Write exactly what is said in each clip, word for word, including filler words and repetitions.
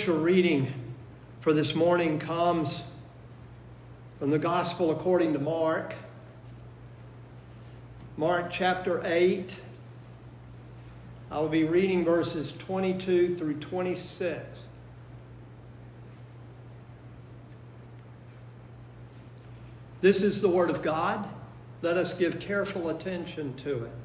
scripture reading for this morning comes from the Gospel according to Mark. Mark chapter eight. I will be reading verses twenty-two through twenty-six. This is the Word of God. Let us give careful attention to it.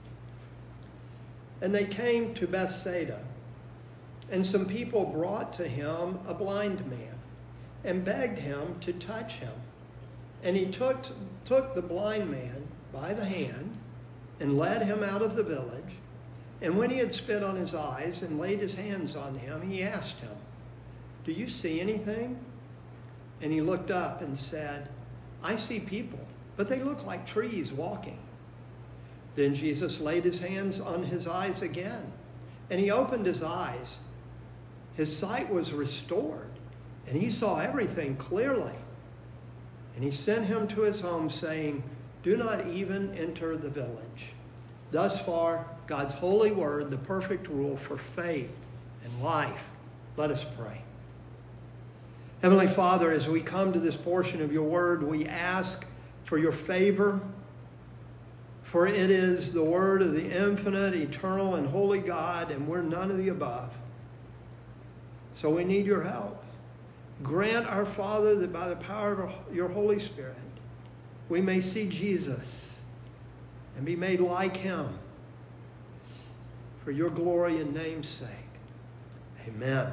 And they came to Bethsaida, and some people brought to him a blind man and begged him to touch him. And he took, took the blind man by the hand and led him out of the village. And when he had spit on his eyes and laid his hands on him, he asked him, "Do you see anything?" And he looked up and said, "I see people, but they look like trees walking." Then Jesus laid his hands on his eyes again, and he opened his eyes. His sight was restored, and he saw everything clearly. And he sent him to his home, saying, "Do not even enter the village." Thus far, God's holy word, the perfect rule for faith and life. Let us pray. Heavenly Father, as we come to this portion of your word, we ask for your favor, for it is the word of the infinite, eternal, and holy God, and we're none of the above. So we need your help. Grant, our Father, that by the power of your Holy Spirit, we may see Jesus and be made like him for your glory and name's sake. Amen.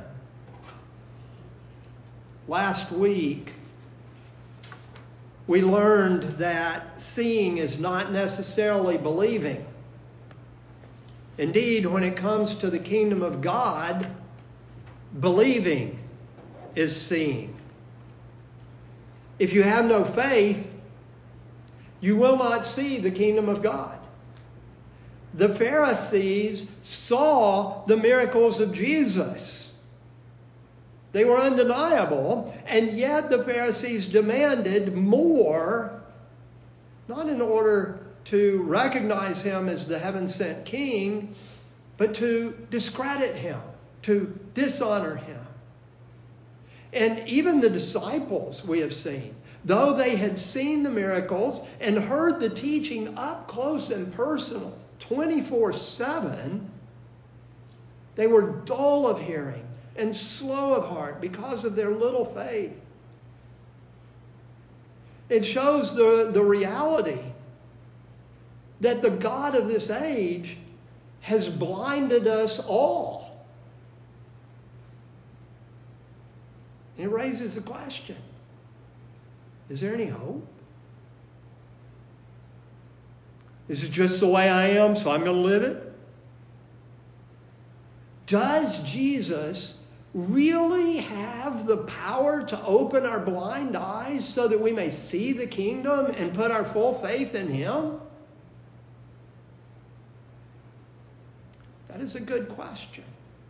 Last week, we learned that seeing is not necessarily believing. Indeed, when it comes to the kingdom of God, believing is seeing. If you have no faith, you will not see the kingdom of God. The Pharisees saw the miracles of Jesus. They were undeniable, and yet the Pharisees demanded more, not in order to recognize him as the heaven-sent king, but to discredit him, to dishonor him. And even the disciples, we have seen, though they had seen the miracles and heard the teaching up close and personal, twenty-four seven, they were dull of hearing and slow of heart because of their little faith. It shows the, the reality that the God of this age has blinded us all. And it raises the question, is there any hope? Is it just the way I am, so I'm going to live it? Does Jesus really have the power to open our blind eyes so that we may see the kingdom and put our full faith in him? That is a good question.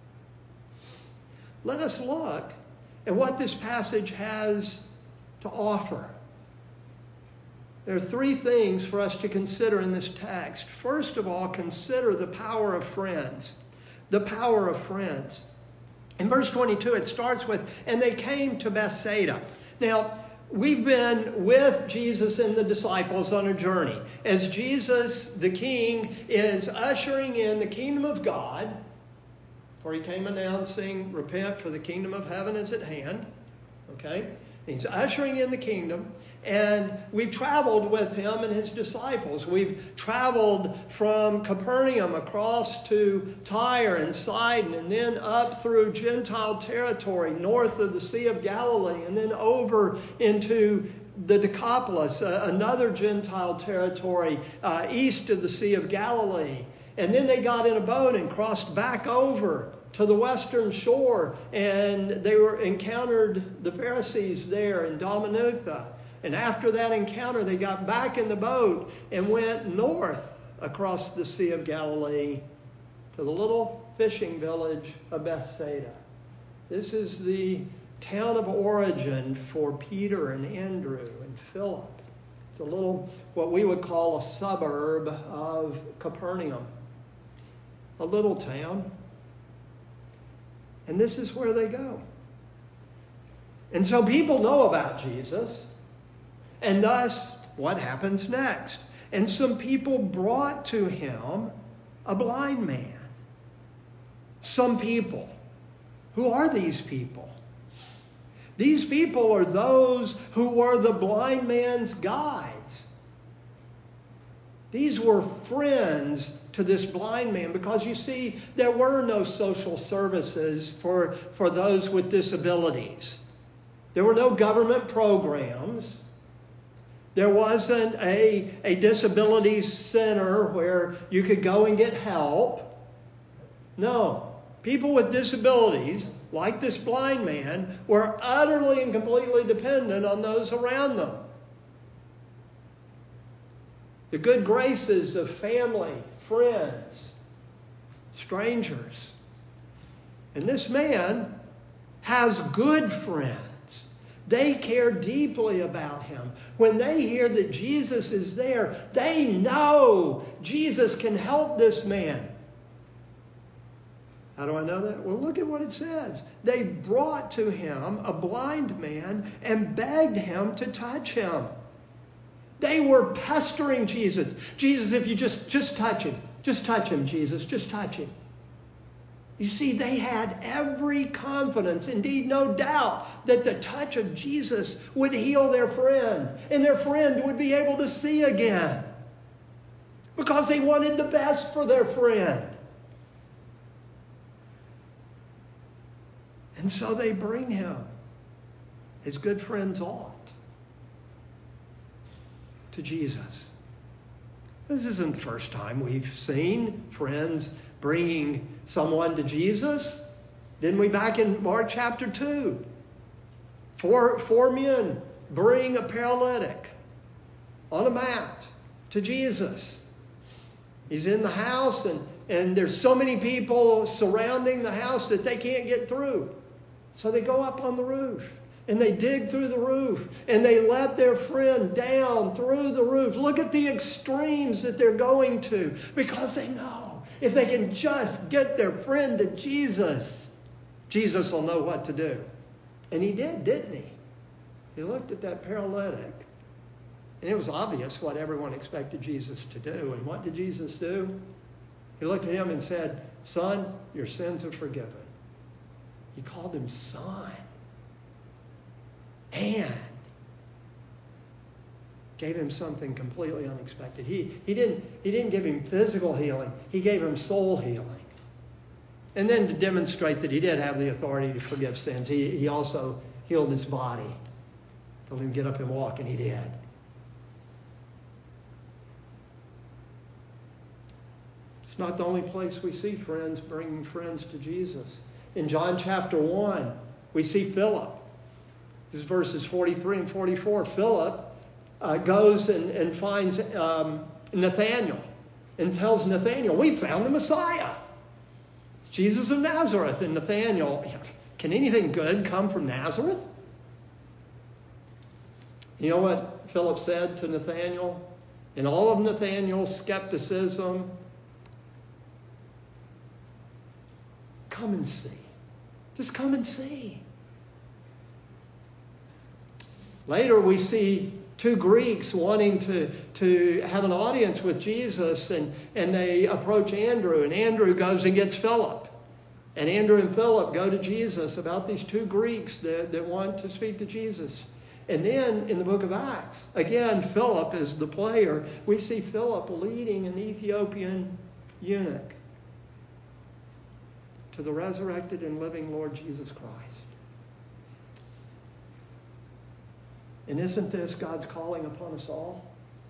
Let us look at what this passage has to offer. There are three things for us to consider in this text. First of all, consider the power of friends. The power of friends. In verse twenty-two, it starts with, and they came to Bethsaida. Now, we've been with Jesus and the disciples on a journey. As Jesus, the King, is ushering in the kingdom of God, for he came announcing, repent, for the kingdom of heaven is at hand. Okay? He's ushering in the kingdom. And we've traveled with him and his disciples. We've traveled from Capernaum across to Tyre and Sidon, and then up through Gentile territory north of the Sea of Galilee, and then over into the Decapolis, uh, another Gentile territory uh, east of the Sea of Galilee. And then they got in a boat and crossed back over to the western shore, and they were encountered the Pharisees there in Dalmanutha. And after that encounter, they got back in the boat and went north across the Sea of Galilee to the little fishing village of Bethsaida. This is the town of origin for Peter and Andrew and Philip. It's a little, what we would call a suburb of Capernaum. A little town. And this is where they go. And so people know about Jesus. And thus, what happens next? And some people brought to him a blind man. Some people. Who are these people? These people are those who were the blind man's guides. These were friends to this blind man because, you see, there were no social services for, for those with disabilities. There were no government programs. There wasn't a, a disability center where you could go and get help. No. People with disabilities, like this blind man, were utterly and completely dependent on those around them. The good graces of family, friends, strangers. And this man has good friends. They care deeply about him. When they hear that Jesus is there, they know Jesus can help this man. How do I know that? Well, look at what it says. They brought to him a blind man and begged him to touch him. They were pestering Jesus. Jesus, if you just, just touch him. Just touch him, Jesus. Just touch him. You see, they had every confidence, indeed no doubt, that the touch of Jesus would heal their friend. And their friend would be able to see again. Because they wanted the best for their friend. And so they bring him, as good friends ought, to Jesus. This isn't the first time we've seen friends bringing someone to Jesus. Didn't we back in Mark chapter two? Four, four men bring a paralytic on a mat to Jesus. He's in the house and, and there's so many people surrounding the house that they can't get through. So they go up on the roof. And they dig through the roof. And they let their friend down through the roof. Look at the extremes that they're going to. Because they know if they can just get their friend to Jesus, Jesus will know what to do. And he did, didn't he? He looked at that paralytic. And it was obvious what everyone expected Jesus to do. And what did Jesus do? He looked at him and said, "Son, your sins are forgiven." He called him son. And gave him something completely unexpected. He, he, didn't, he didn't give him physical healing. He gave him soul healing. And then to demonstrate that he did have the authority to forgive sins, he, he also healed his body. Told him to get up and walk, and he did. It's not the only place we see friends bringing friends to Jesus. In John chapter one, we see Philip. This is verses forty-three and forty-four. Philip uh, goes and, and finds um, Nathanael and tells Nathanael, "We found the Messiah, Jesus of Nazareth." And Nathanael, "Can anything good come from Nazareth?" You know what Philip said to Nathanael? In all of Nathanael's skepticism, "Come and see. Just come and see." Later we see two Greeks wanting to, to have an audience with Jesus, and, and they approach Andrew, and Andrew goes and gets Philip. And Andrew and Philip go to Jesus about these two Greeks that, that want to speak to Jesus. And then in the book of Acts, again, Philip is the player. We see Philip leading an Ethiopian eunuch to the resurrected and living Lord Jesus Christ. And isn't this God's calling upon us all?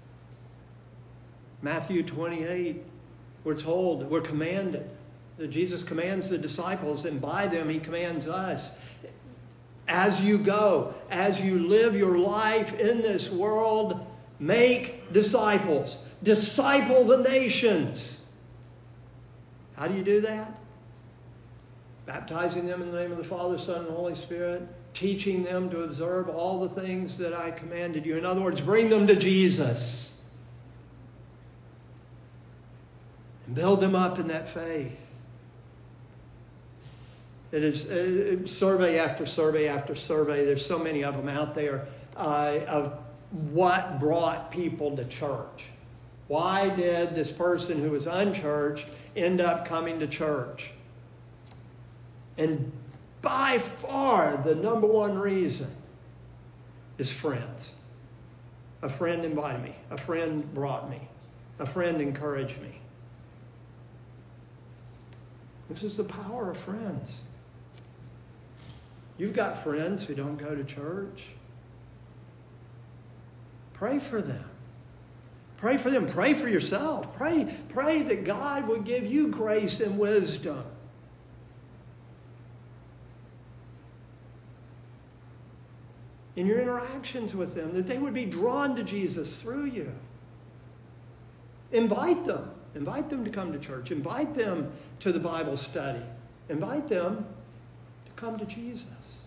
Matthew twenty-eight, we're told, we're commanded, that Jesus commands the disciples, and by them he commands us. As you go, as you live your life in this world, make disciples. Disciple the nations. How do you do that? Baptizing them in the name of the Father, Son, and Holy Spirit. Teaching them to observe all the things that I commanded you. In other words, bring them to Jesus. And build them up in that faith. It is uh, survey after survey after survey. There's so many of them out there uh, of what brought people to church. Why did this person who was unchurched end up coming to church? And by far the number one reason is friends. A friend invited me. A friend brought me. A friend encouraged me. This is the power of friends. You've got friends who don't go to church. Pray for them. Pray for them. Pray for yourself. Pray, pray that God would give you grace and wisdom. In your interactions with them, that they would be drawn to Jesus through you. Invite them. Invite them to come to church. Invite them to the Bible study. Invite them to come to Jesus.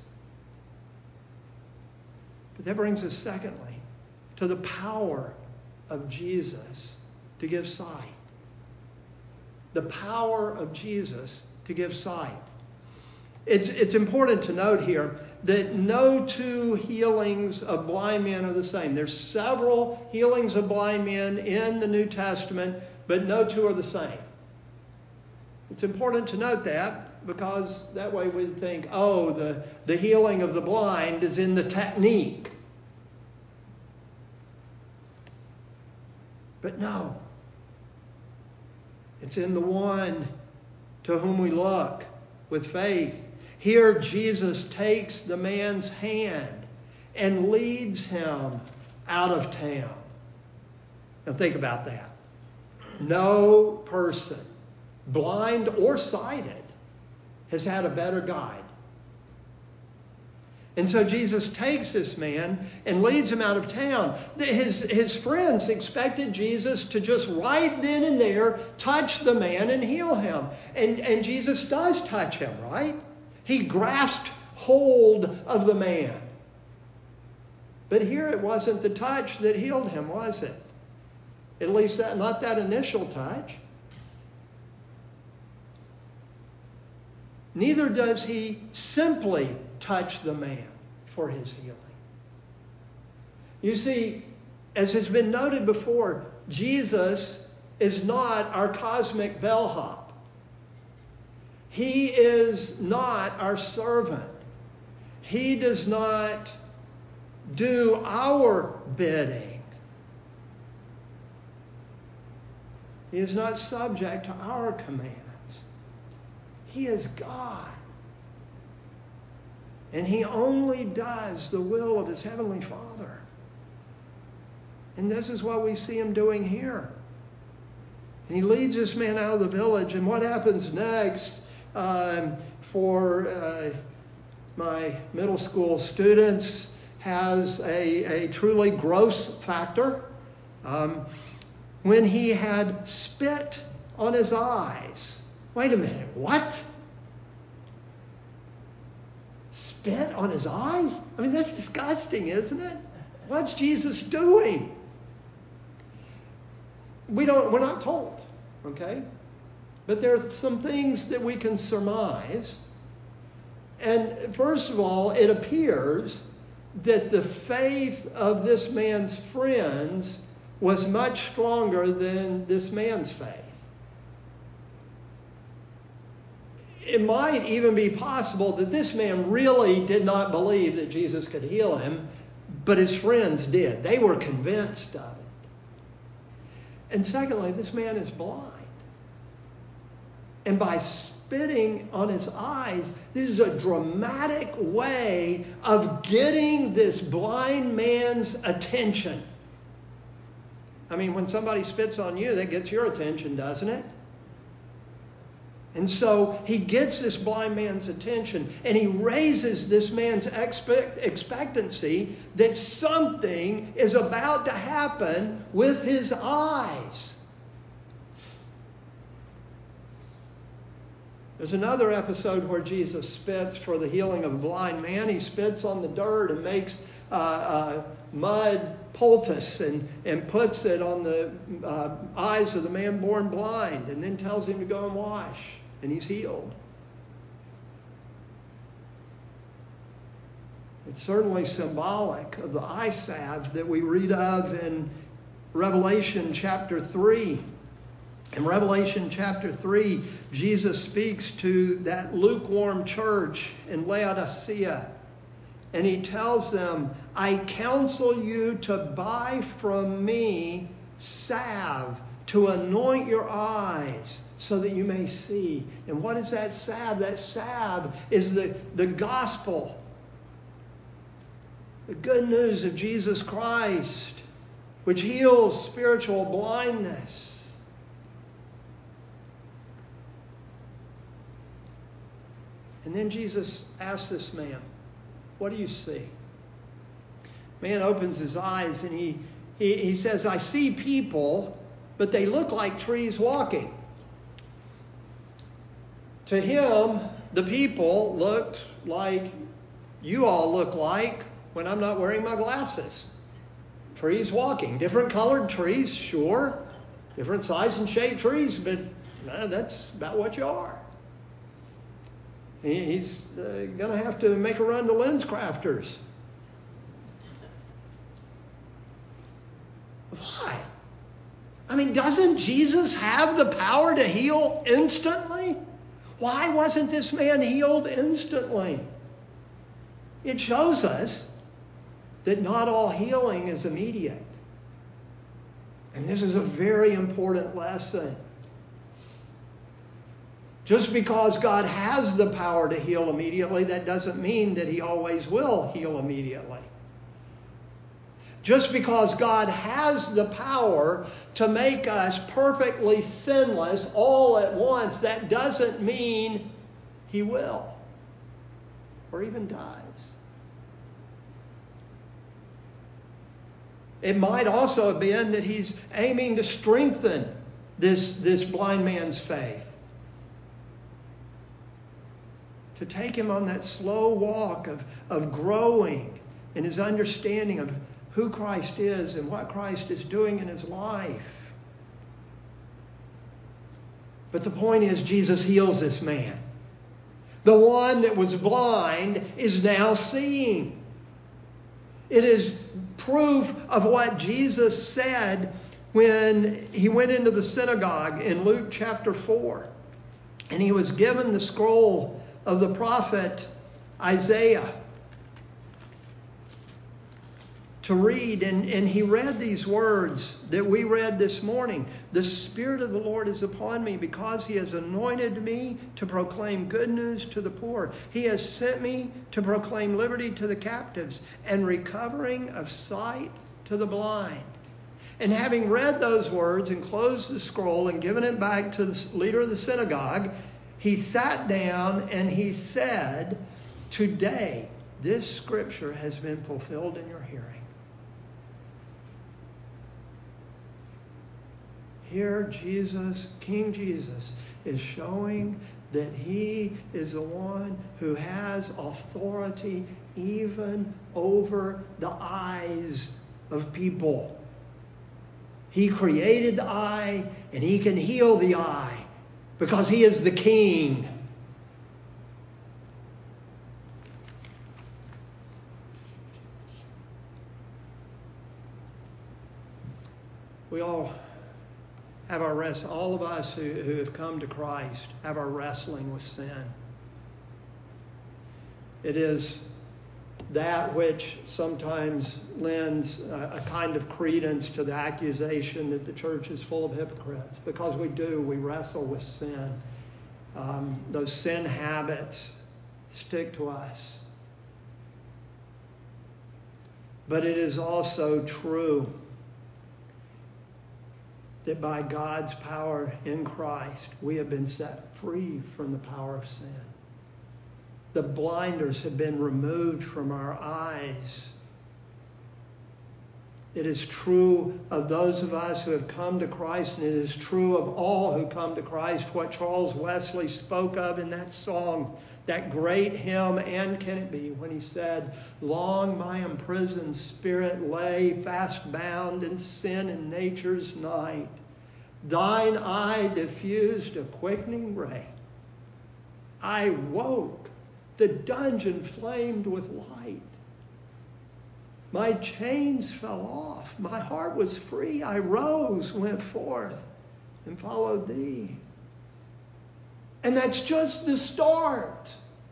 But that brings us, secondly, to the power of Jesus to give sight. The power of Jesus to give sight. It's, it's important to note here that no two healings of blind men are the same. There's several healings of blind men in the New Testament, but no two are the same. It's important to note that, because that way we think, oh, the, the healing of the blind is in the technique. But no. It's in the one to whom we look with faith. Here Jesus takes the man's hand and leads him out of town. Now think about that. No person, blind or sighted, has had a better guide. And so Jesus takes this man and leads him out of town. His, his friends expected Jesus to just right then and there touch the man and heal him. And, and Jesus does touch him, right? He grasped hold of the man. But here it wasn't the touch that healed him, was it? At least that, not that initial touch. Neither does he simply touch the man for his healing. You see, as has been noted before, Jesus is not our cosmic bellhop. He is not our servant. He does not do our bidding. He is not subject to our commands. He is God. And he only does the will of his heavenly Father. And this is what we see him doing here. And he leads this man out of the village. And what happens next um, for uh, my middle school students has a, a truly gross factor. Um, when he had spit on his eyes. Wait a minute, what? Spit on his eyes? I mean, that's disgusting, isn't it? What's Jesus doing? We don't, we're not told, okay? But there are some things that we can surmise. And first of all, it appears that the faith of this man's friends was much stronger than this man's faith. It might even be possible that this man really did not believe that Jesus could heal him, but his friends did. They were convinced of it. And secondly, this man is blind. And by spitting on his eyes, this is a dramatic way of getting this blind man's attention. I mean, when somebody spits on you, that gets your attention, doesn't it? And so he gets this blind man's attention, and he raises this man's expect, expectancy that something is about to happen with his eyes. There's another episode where Jesus spits for the healing of a blind man. He spits on the dirt and makes uh, uh, mud poultice and, and puts it on the uh, eyes of the man born blind, and then tells him to go and wash, and he's healed. It's certainly symbolic of the eye salve that we read of in Revelation chapter three. In Revelation chapter three, Jesus speaks to that lukewarm church in Laodicea, and he tells them, I counsel you to buy from me salve to anoint your eyes so that you may see. And what is that salve? That salve is the, the gospel, the good news of Jesus Christ, which heals spiritual blindness. And then Jesus asks this man, what do you see? Man opens his eyes and he, he, he says, I see people, but they look like trees walking. To him, the people looked like you all look like when I'm not wearing my glasses. Trees walking. Different colored trees, sure. Different size and shape trees, but uh, that's about what you are. He's uh, going to have to make a run to LensCrafters. Why? I mean, doesn't Jesus have the power to heal instantly? Why wasn't this man healed instantly? It shows us that not all healing is immediate. And this is a very important lesson. Just because God has the power to heal immediately, that doesn't mean that he always will heal immediately. Just because God has the power to make us perfectly sinless all at once, that doesn't mean he will or even does. It might also have been that he's aiming to strengthen this, this blind man's faith. To take him on that slow walk of, of growing in his understanding of who Christ is and what Christ is doing in his life. But the point is, Jesus heals this man. The one that was blind is now seeing. It is proof of what Jesus said when he went into the synagogue in Luke chapter four. And he was given the scroll of the prophet Isaiah to read. And, and he read these words that we read this morning. The Spirit of the Lord is upon me because he has anointed me to proclaim good news to the poor. He has sent me to proclaim liberty to the captives and recovering of sight to the blind. And having read those words and closed the scroll and given it back to the leader of the synagogue, he sat down and he said, today this scripture has been fulfilled in your hearing. Here Jesus, King Jesus, is showing that he is the one who has authority even over the eyes of people. He created the eye and he can heal the eye because he is the king. We all have our rest, all of us who, who have come to Christ have our wrestling with sin. It is that which sometimes lends a, a kind of credence to the accusation that the church is full of hypocrites, because we do, we wrestle with sin. Um, those sin habits stick to us. But it is also true that by God's power in Christ, we have been set free from the power of sin. The blinders have been removed from our eyes. It is true of those of us who have come to Christ, and it is true of all who come to Christ, what Charles Wesley spoke of in that song, that great hymn, And Can It Be, when he said, long my imprisoned spirit lay, fast bound in sin and nature's night. Thine eye diffused a quickening ray. I woke, the dungeon flamed with light. My chains fell off. My heart was free. I rose, went forth, and followed thee. And that's just the start.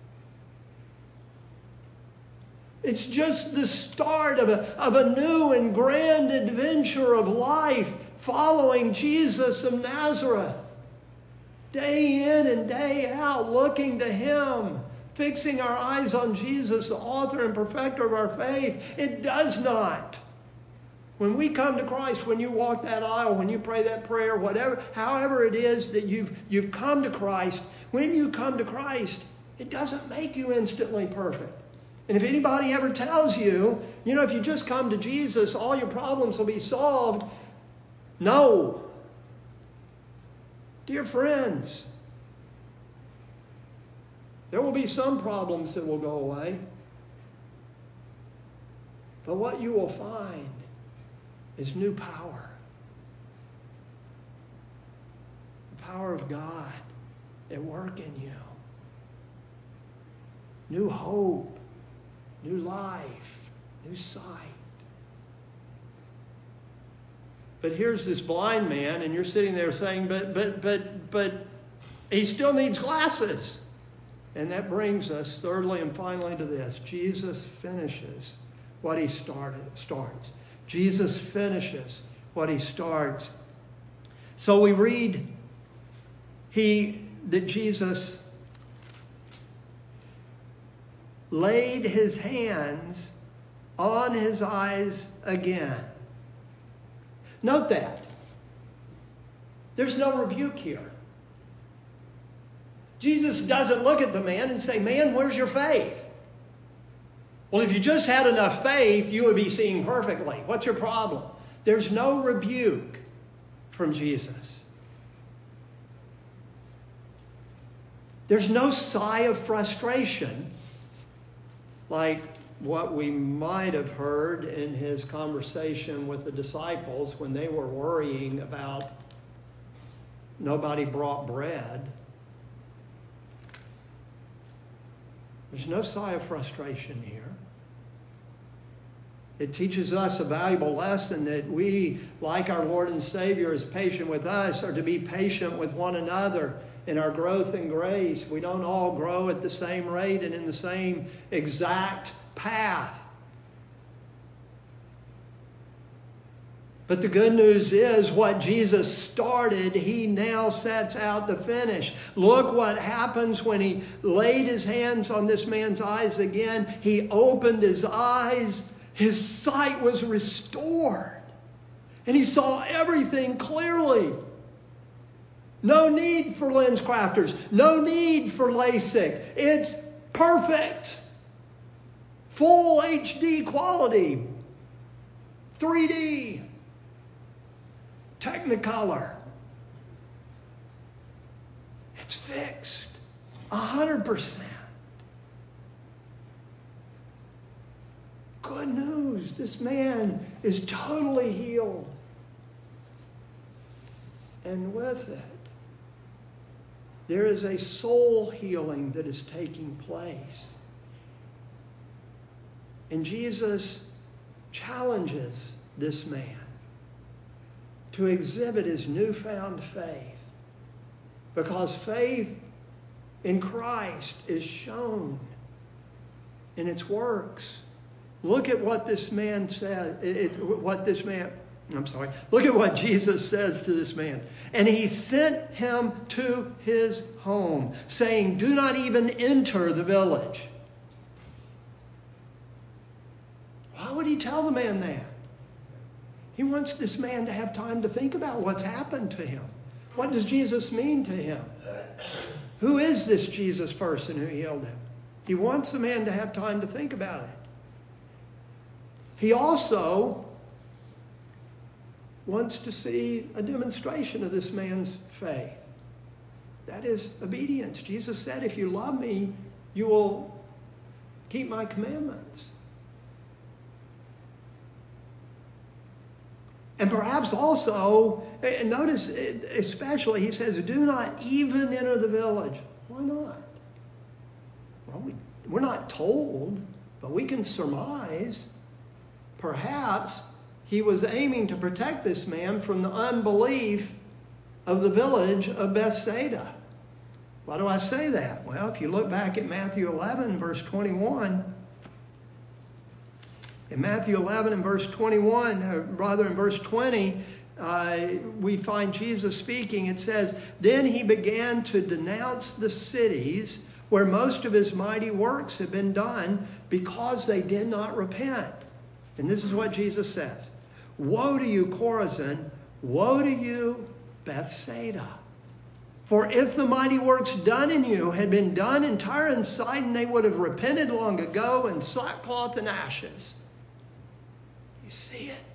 It's just the start of a, of a new and grand adventure of life following Jesus of Nazareth. Day in and day out, looking to Him, fixing our eyes on Jesus, the author and perfecter of our faith. It does not. When we come to Christ, when you walk that aisle, when you pray that prayer, whatever, however it is that you've, you've come to Christ, when you come to Christ, it doesn't make you instantly perfect. And if anybody ever tells you, you know, if you just come to Jesus, all your problems will be solved, no. Dear friends, there will be some problems that will go away. But what you will find is new power. The power of God at work in you. New hope, new life, new sight. But here's this blind man, and you're sitting there saying, but, but, but, but he still needs glasses. And that brings us thirdly and finally to this. Jesus finishes what he started, starts. Jesus finishes what he starts. So we read he that Jesus laid his hands on his eyes again. Note that. There's no rebuke here. Jesus doesn't look at the man and say, man, where's your faith? Well, if you just had enough faith, you would be seeing perfectly. What's your problem? There's no rebuke from Jesus. There's no sigh of frustration like what we might have heard in his conversation with the disciples when they were worrying about nobody brought bread. There's no sigh of frustration here. It teaches us a valuable lesson that we, like our Lord and Savior is patient with us, are to be patient with one another in our growth in grace. We don't all grow at the same rate and in the same exact path. But the good news is what Jesus started, he now sets out to finish. Look what happens when he laid his hands on this man's eyes again. He opened his eyes. His sight was restored. And he saw everything clearly. No need for lens crafters. No need for LASIK. It's perfect. Full H D quality. three D. Technicolor. It's fixed. A hundred percent. Good news. This man is totally healed. And with it, there is a soul healing that is taking place. And Jesus challenges this man to exhibit his newfound faith. Because faith in Christ is shown in its works. Look at what this man said, it, what this man, I'm sorry, look at what Jesus says to this man. And he sent him to his home, saying, do not even enter the village. Why would he tell the man that? He wants this man to have time to think about what's happened to him. What does Jesus mean to him? Who is this Jesus person who healed him? He wants the man to have time to think about it. He also wants to see a demonstration of this man's faith. That is obedience. Jesus said, if you love me, you will keep my commandments. And perhaps also, notice especially, he says, do not even enter the village. Why not? Well, we, we're not told, but we can surmise. perhaps he was aiming to protect this man from the unbelief of the village of Bethsaida. Why do I say that? Well, if you look back at Matthew eleven, verse twenty-one, in Matthew eleven and verse twenty-one, uh, rather in verse twenty, uh, we find Jesus speaking. It says, "Then he began to denounce the cities where most of his mighty works had been done because they did not repent." And this is what Jesus says. "Woe to you, Chorazin! Woe to you, Bethsaida! For if the mighty works done in you had been done in Tyre and Sidon, they would have repented long ago in sackcloth and ashes." You see it?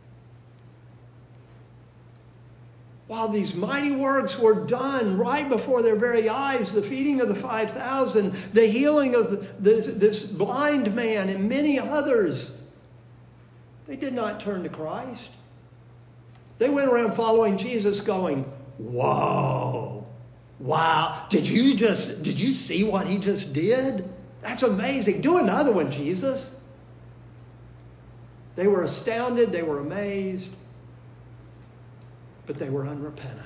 While these mighty works were done right before their very eyes, the feeding of the five thousand, the healing of this, this blind man and many others, they did not turn to Christ. They went around following Jesus going, "Whoa, wow, did you just, did you see what he just did? That's amazing. Do another one, Jesus." They were astounded, they were amazed, but they were unrepentant.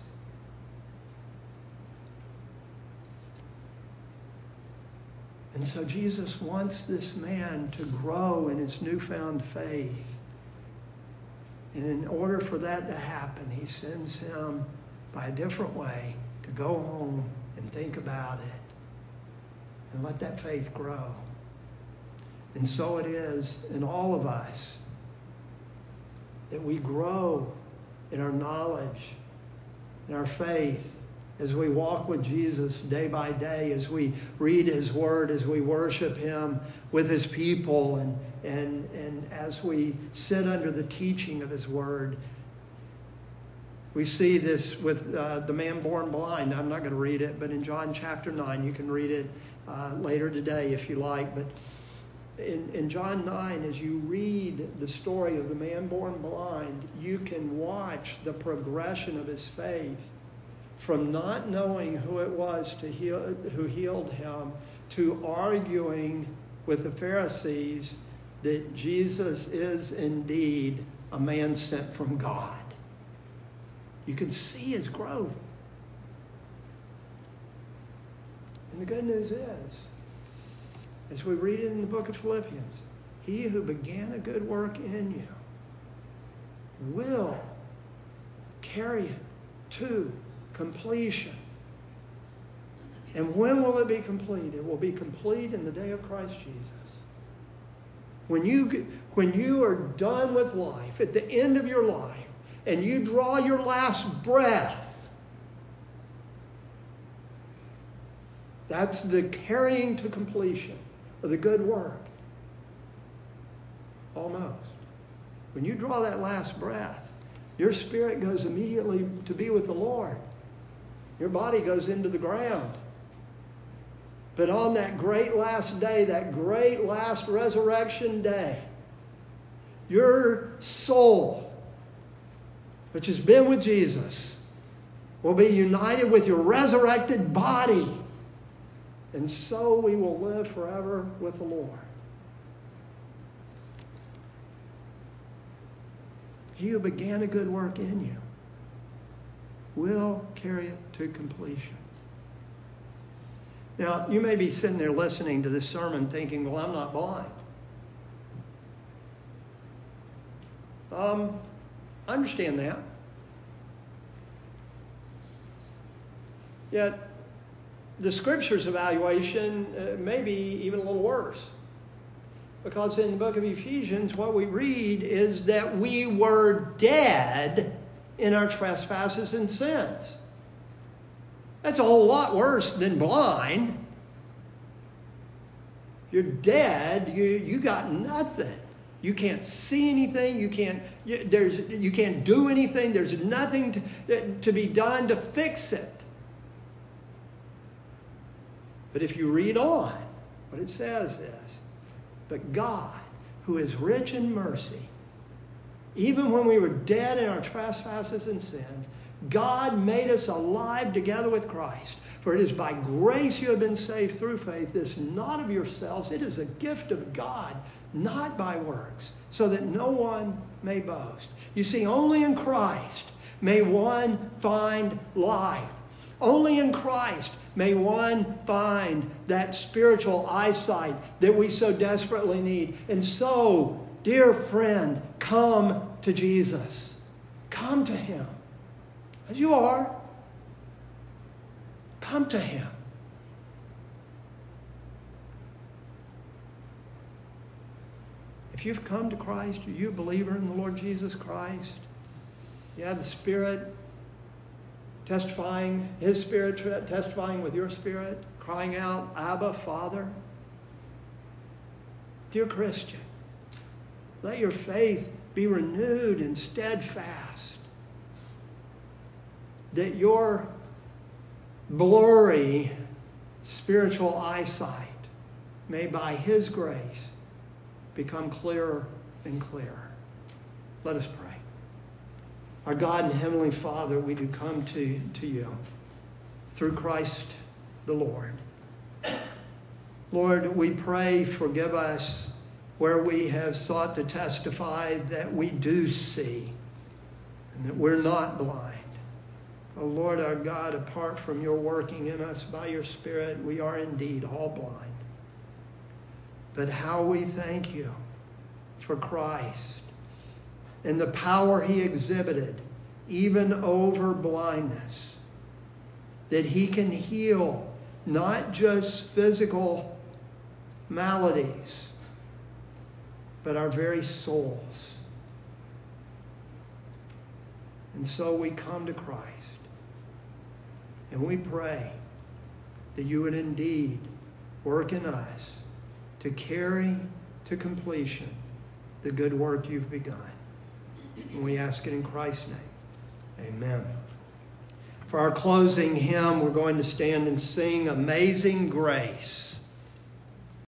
And so Jesus wants this man to grow in his newfound faith. And in order for that to happen, he sends him by a different way to go home and think about it and let that faith grow. And so it is in all of us that we grow in our knowledge, in our faith, as we walk with Jesus day by day, as we read his word, as we worship him with his people, and, and, and as we sit under the teaching of his word. We see this with uh, the man born blind. I'm not going to read it, but in John chapter nine, you can read it uh, later today if you like. But in, in John nine, as you read the story of the man born blind, you can watch the progression of his faith from not knowing who it was to heal, who healed him, to arguing with the Pharisees that Jesus is indeed a man sent from God. You can see his growth. And the good news is, as we read it in the book of Philippians, he who began a good work in you will carry it to completion. And when will it be complete? It will be complete in the day of Christ Jesus. When you, when you are done with life, at the end of your life, and you draw your last breath, that's the carrying to completion of the good work. Almost. When you draw that last breath, your spirit goes immediately to be with the Lord. Your body goes into the ground. But on that great last day, that great last resurrection day, your soul, which has been with Jesus, will be united with your resurrected body. And so we will live forever with the Lord. He who began a good work in you will carry it to completion. Now, you may be sitting there listening to this sermon thinking, well, I'm not blind. Um, I understand that. Yet, the Scripture's evaluation uh, may be even a little worse. Because in the book of Ephesians, what we read is that we were dead in our trespasses and sins. That's a whole lot worse than blind. You're dead. You you got nothing. You can't see anything. You can't. You, there's you can't do anything. There's nothing to, to be done to fix it. But if you read on, what it says is, but God, who is rich in mercy, even when we were dead in our trespasses and sins, God made us alive together with Christ. For it is by grace you have been saved through faith. This not of yourselves. It is a gift of God, not by works, so that no one may boast. You see, only in Christ may one find life. Only in Christ may one find that spiritual eyesight that we so desperately need. And so, dear friend, come to Jesus. Come to him. As you are. Come to him. If you've come to Christ, are you a believer in the Lord Jesus Christ? You have the Spirit testifying, his Spirit testifying with your spirit, crying out, Abba, Father. Dear Christian, let your faith be renewed and steadfast, that your blurry spiritual eyesight may by his grace become clearer and clearer. Let us pray. Our God and Heavenly Father, we do come to, to you through Christ the Lord. Lord, we pray, forgive us where we have sought to testify that we do see and that we're not blind. Oh Lord our God, apart from your working in us by your Spirit, we are indeed all blind. But how we thank you for Christ and the power he exhibited even over blindness, that he can heal not just physical maladies, but our very souls. And so we come to Christ. And we pray that you would indeed work in us to carry to completion the good work you've begun. And we ask it in Christ's name. Amen. For our closing hymn, we're going to stand and sing Amazing Grace.